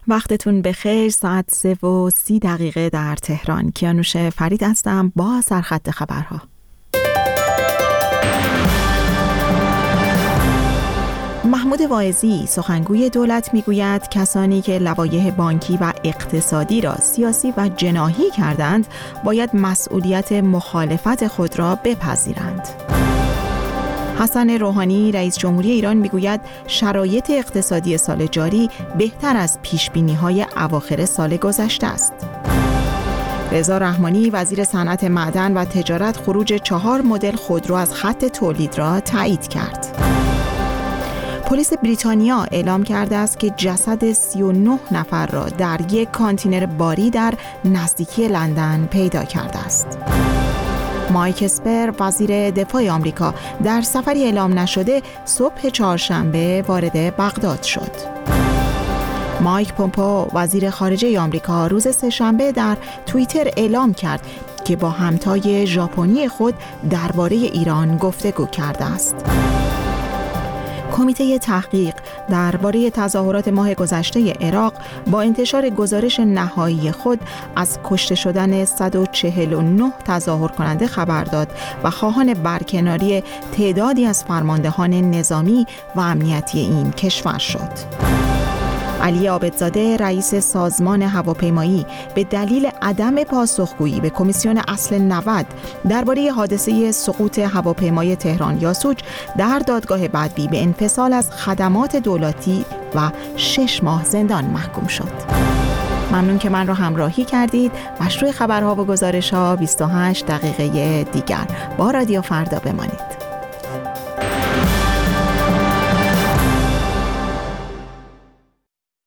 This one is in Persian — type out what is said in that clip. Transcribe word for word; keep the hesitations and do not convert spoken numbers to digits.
وقتتون بخیر. ساعت سه و سی دقیقه در تهران. کیانوش فرید هستم با سرخط خبرها. محمود واعظی سخنگوی دولت میگوید کسانی که لوایح بانکی و اقتصادی را سیاسی و جناحی کردند باید مسئولیت مخالفت خود را بپذیرند. حسن روحانی رئیس جمهوری ایران میگوید شرایط اقتصادی سال جاری بهتر از پیشبینی‌های اواخر سال گذشته است. رضا رحمانی وزیر صنعت معدن و تجارت خروج چهار مدل خودرو از خط تولید را تایید کرد. پلیس بریتانیا اعلام کرده است که جسد سی و نه نفر را در یک کانتینر باری در نزدیکی لندن پیدا کرده است. مایک اسپر وزیر دفاع آمریکا در سفری اعلام نشده صبح چهارشنبه وارد بغداد شد. مایک پومپئو وزیر خارجه آمریکا روز سه‌شنبه در توییتر اعلام کرد که با همتای ژاپنی خود درباره ایران گفتگو کرده است. کمیته تحقیق درباره تظاهرات ماه گذشته عراق با انتشار گزارش نهایی خود از کشته شدن صد و چهل و نه تظاهر کننده خبر داد و خواهان برکناری تعدادی از فرماندهان نظامی و امنیتی این کشور شد. علی عابدزاده رئیس سازمان هواپیمایی به دلیل عدم پاسخگویی به کمیسیون اصل نود درباره حادثه سقوط هواپیمای تهران یاسوج در دادگاه بدوی به انفصال از خدمات دولتی و شش ماه زندان محکوم شد. ممنون که من را همراهی کردید. مشروع خبرها و گزارش‌ها بیست و هشت دقیقه دیگر با رادیو فردا بمانید.